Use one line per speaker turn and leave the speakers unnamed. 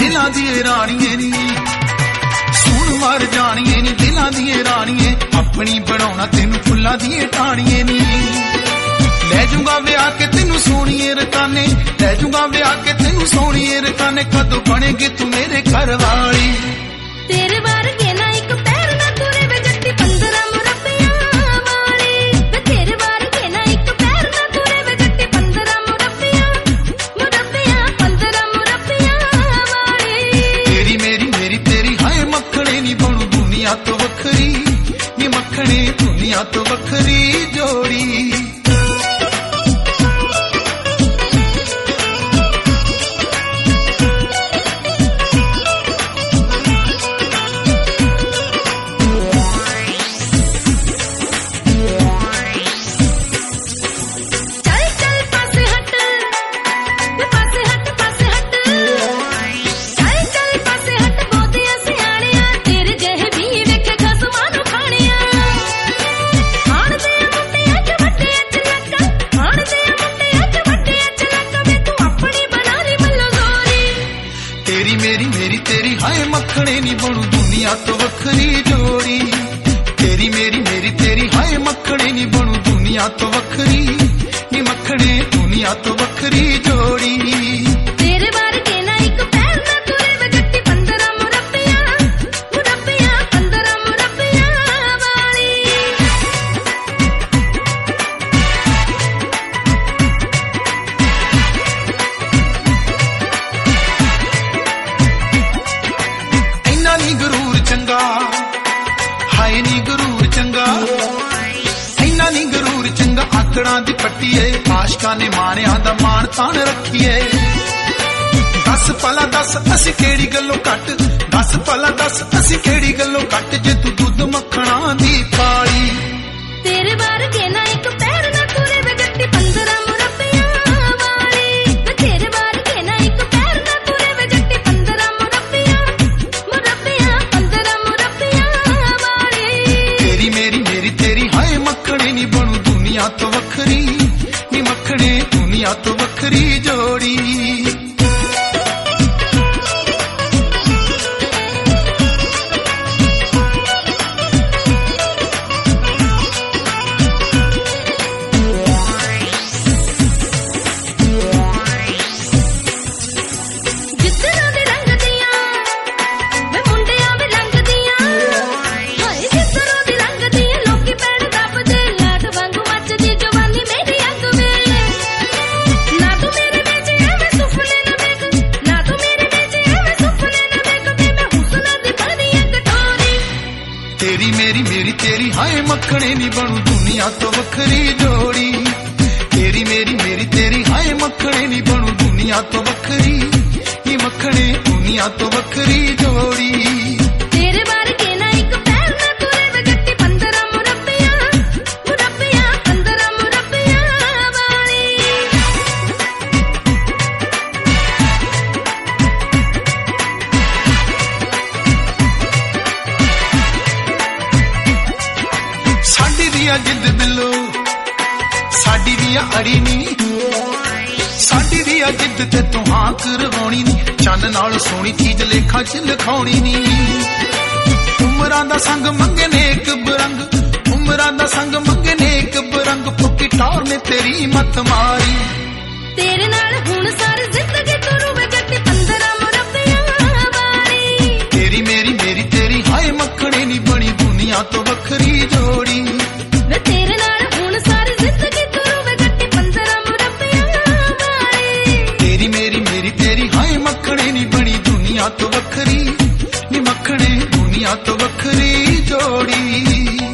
दिलां दी राणीए नी सुन मर जाणीए नी दिलां दी राणीए अपनी बनाउणा तैनूं फुल्लां दी टाणीए नी लै जूंगा विआह के तैनूं सोहणीए रकाने लै जूंगा विआह के तैनूं सोहणीए रकाने कदों बनेगी तू मेरे घर वाली
तेरे वर्गे ना एक पैर ना तुरे वे जट्टी 15 मुरब्बियां वाली वे तेरे वर्गे ना एक पैर ना तुरे वे जट्टी 15 मुरब्बियां 15 मुरब्बियां वाली
तेरी मेरी तेरी हाय मखणे नी बनू दुनिया तो वखरी नी मखणे दुनिया तो वखरी जोड़ी मेरी तेरी हाय मखणे नी बनू दुनिया तो वखरी जोड़ी तेरी मेरी तेरी हाय मखणे नी बनू दुनिया तो वखरी नी मखणे दुनिया तो वखरी जोड़ी
तेरे वर्गे ना एक पैर ना तुरे वे जट्टी 15 मुरब्बियां 15 मुरब्बियां वाली नी गरूर चंगा हाय नी गरूर चंगा इन्ना नी गरूर चंगा आकड़ा दी पट्टीए आशका ने माणिया दा मान तान रखीए दस पला दस असी केड़ी गल्लों कट दस पला दस असी केड़ी गल्लों कट जे तू दुध मखणा दी पाली तेरे वर्गे ना एक पैर ना तुरे वे जट्टी 15 मुरब्बियां वाली वे तेरे वर्गे ना एक पैर ना तुरे वे जट्टी 15 मुरब्बियां 15 मुरब्बियां वाली
तेरी मेरी तेरी हाय मखणे नी बनू दुनिया तो वखरी नी मखणे दुनिया तो वखरी जोड़ी मेरी तेरी हाय मखणे नी बनू दुनिया तो वखरी जोड़ी तेरी मेरी तेरी हाय मखणे नी बनू दुनिया तो वखरी नी मखणे दुनिया तो वखरी जोड़ी
तेरे वर्गे ना एक पैर ना तुरे वे जट्टी 15 मुरब्बियां 15 मुरब्बियां वाली साडी दिया जिद बिल्लो साडी दिया अड़ी नी साडी दिया जिद ते तू हां करवाउणी नी चन्न नाल सोहणी चीज लेखा च लिखाउणी नी उमरां दा संग मंगे ने एक बरंग उमरां दा संग मंगे ने एक बरंग फुकी टौर ने तेरी मत मारी तेरे नाल हुण सारी जिंदगी तुरू वे जट्टी 15 मुरब्बियां वाली
तेरी मेरी तेरी हाय मखणे नी बनी दुनिया तो वखरी जोड़ी
वे तेरे नाल हुण सारी जिंदगी तुरू वे जट्टी 15 मुरब्बियां वाली
तेरी मेरी तेरी हाय मखणे नी बनी दुनिया तो वखरी नी मखणे दुनिया तो वखरी जोड़ी।